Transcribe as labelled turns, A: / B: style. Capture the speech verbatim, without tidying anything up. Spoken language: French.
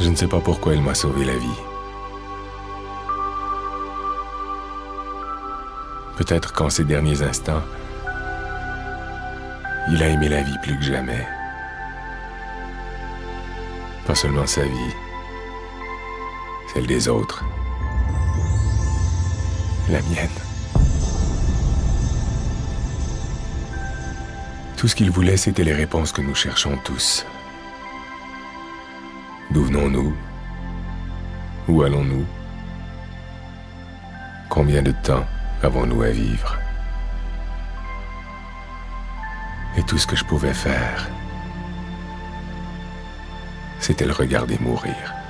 A: Je ne sais pas pourquoi il m'a sauvé la vie. Peut-être qu'en ces derniers instants, il a aimé la vie plus que jamais. Pas seulement sa vie, celle des autres, la mienne. Tout ce qu'il voulait, c'était les réponses que nous cherchons tous. D'où venons-nous? Où allons-nous? Combien de temps avons-nous à vivre? Et tout ce que je pouvais faire, c'était le regarder mourir.